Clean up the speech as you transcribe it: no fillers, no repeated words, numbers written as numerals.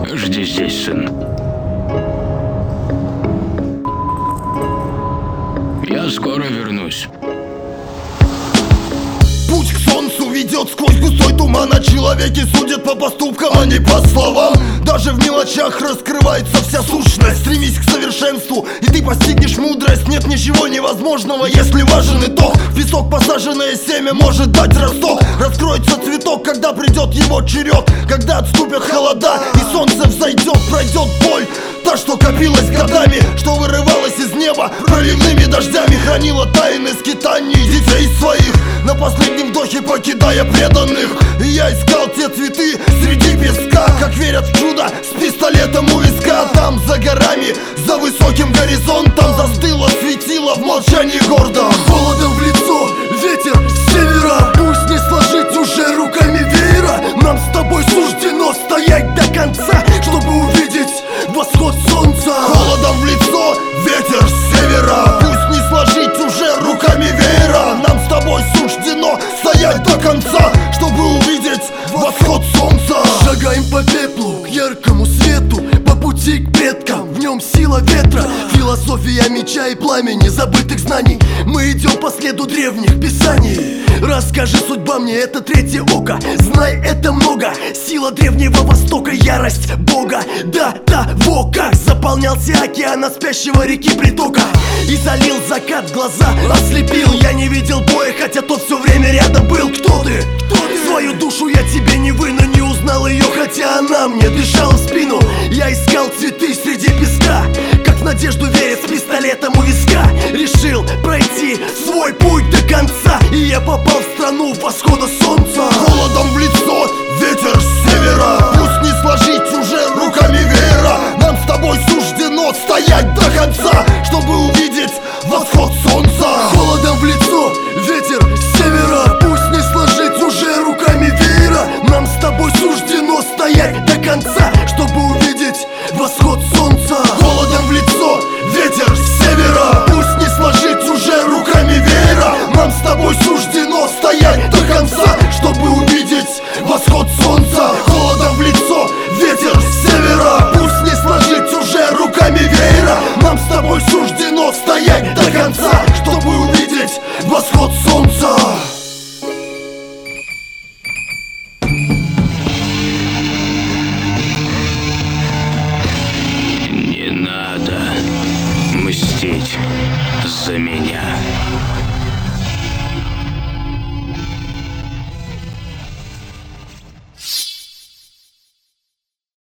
Жди здесь, сын. Я скоро вернусь. Путь к солнцу ведет сквозь густой туман, а человеки судят по поступкам, а не по словам. Даже в мелочах раскрывается вся сущность. Стремись к совершенству, и ты постигнешь мудрость. Нет ничего невозможного, если важен итог. В песок посаженное семя может дать росток. Раскроется цветок, когда придет его черед. Когда отступят холода и солнце взойдет, пройдет боль, та, что копилась годами, что вырывалась из неба проливными дождями, хранила тайны скитаний детей своих, на последнем вдохе покидая преданных. И я искал те цветы среди песка, как верят в чудо, с пистолетом у виска. Там за горами, за высоким горизонтом застыло светило в молчании гордом. Холодом в лицо, ветер с севера, пусть не сложить уже руками веера. Нам с тобой суждено стоять до конца, чтобы увидеть восход солнца. Холодом в лицо, ветер с севера, пусть не сложить уже руками веера. Нам с тобой суждено стоять до конца, чтобы увидеть восход солнца. Шагаем по пеплу к яркому свету, по пути к предкам, в нем сила ветра. Философия меча и пламени, забытых знаний. Мы идем по следу древних писаний. Расскажи, судьба мне, это третье око. Знай, это много, сила древнего востока, ярость Бога. До того, как заполнялся океан от спящего реки притока, и залил закат глаза, ослепил. Я не видел боя, хотя тот все время рядом был. Кто ты? Свою душу я тебе не выну, не узнал ее, хотя она мне дышала в спину. Я искал цветы среди песка, как в надежду веря, с пистолетом у виска. Решил пройти свой путь до конца, и я попал в страну восхода солнца. Холодом в лицо, ветер с севера, пусть не сложить уже руками веера. Нам с тобой суждено стоять до конца, чтобы увидеть